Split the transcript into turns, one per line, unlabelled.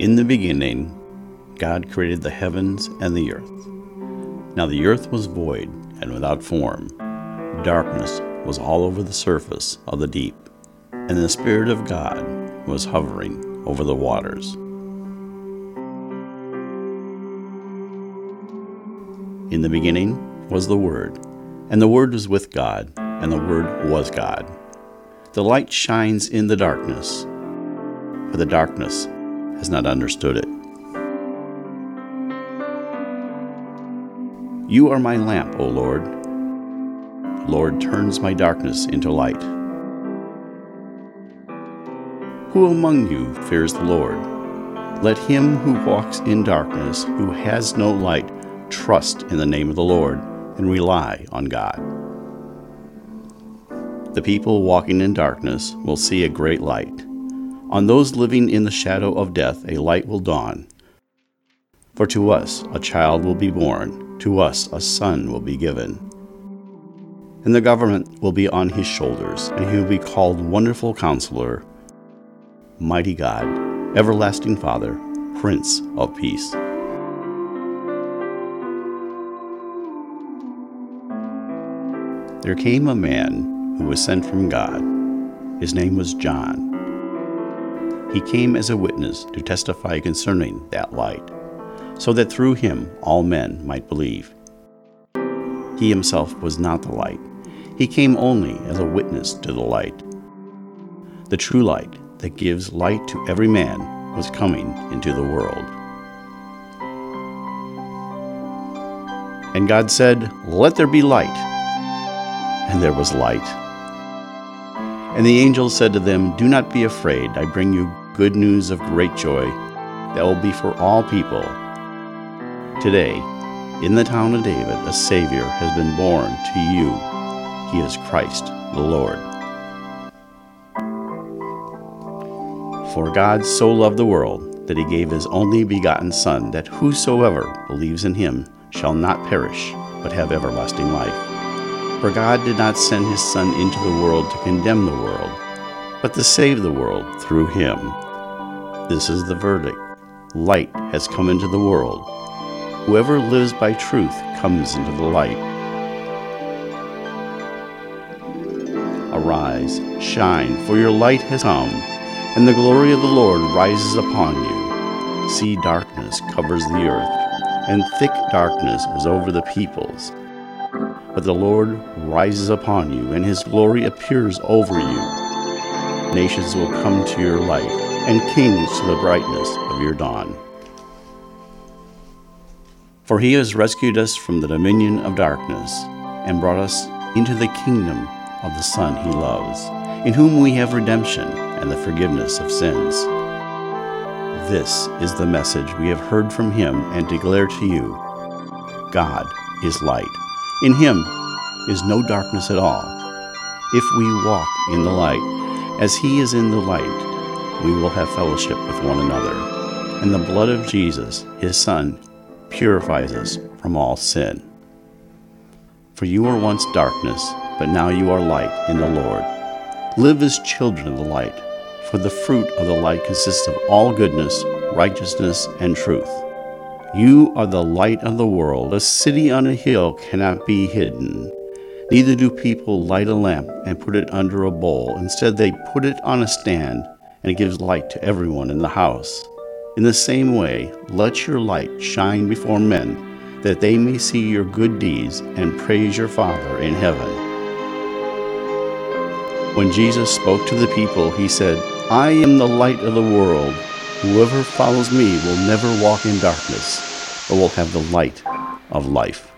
In the beginning, God created the heavens and the earth. Now the earth was void and without form. Darkness was all over the surface of the deep, and the Spirit of God was hovering over the waters. In the beginning was the Word, and the Word was with God, and the Word was God. The light shines in the darkness, but the darkness has not understood it. You are my lamp, O Lord. The Lord turns my darkness into light. Who among you fears the Lord? Let him who walks in darkness, who has no light, trust in the name of the Lord and rely on God. The people walking in darkness will see a great light. On those living in the shadow of death, a light will dawn. For to us a child will be born, to us a son will be given. And the government will be on his shoulders, and he will be called Wonderful Counselor, Mighty God, Everlasting Father, Prince of Peace. There came a man who was sent from God. His name was John. He came as a witness to testify concerning that light, so that through him all men might believe. He himself was not the light. He came only as a witness to the light. The true light that gives light to every man was coming into the world. And God said, "Let there be light." And there was light. And the angel said to them, "Do not be afraid. I bring you good news of great joy that will be for all people. Today, in the town of David, a Savior has been born to you. He is Christ the Lord. For God so loved the world that he gave his only begotten Son, that whosoever believes in him shall not perish, but have everlasting life. For God did not send his Son into the world to condemn the world, but to save the world through him. This is the verdict. Light has come into the world. Whoever lives by truth comes into the light. Arise, shine, for your light has come, and the glory of the Lord rises upon you. See, darkness covers the earth, and thick darkness is over the peoples. But the Lord rises upon you, and his glory appears over you. Nations will come to your light, and kings to the brightness of your dawn. For he has rescued us from the dominion of darkness, and brought us into the kingdom of the Son he loves, in whom we have redemption and the forgiveness of sins. This is the message we have heard from him and declare to you. God is light. In him is no darkness at all. If we walk in the light, as he is in the light, we will have fellowship with one another. And the blood of Jesus, his Son, purifies us from all sin. For you were once darkness, but now you are light in the Lord. Live as children of the light, for the fruit of the light consists of all goodness, righteousness, and truth. You are the light of the world. A city on a hill cannot be hidden. Neither do people light a lamp and put it under a bowl. Instead, they put it on a stand, and it gives light to everyone in the house. In the same way, let your light shine before men, that they may see your good deeds and praise your Father in heaven. When Jesus spoke to the people, he said, "I am the light of the world. Whoever follows me will never walk in darkness, but will have the light of life."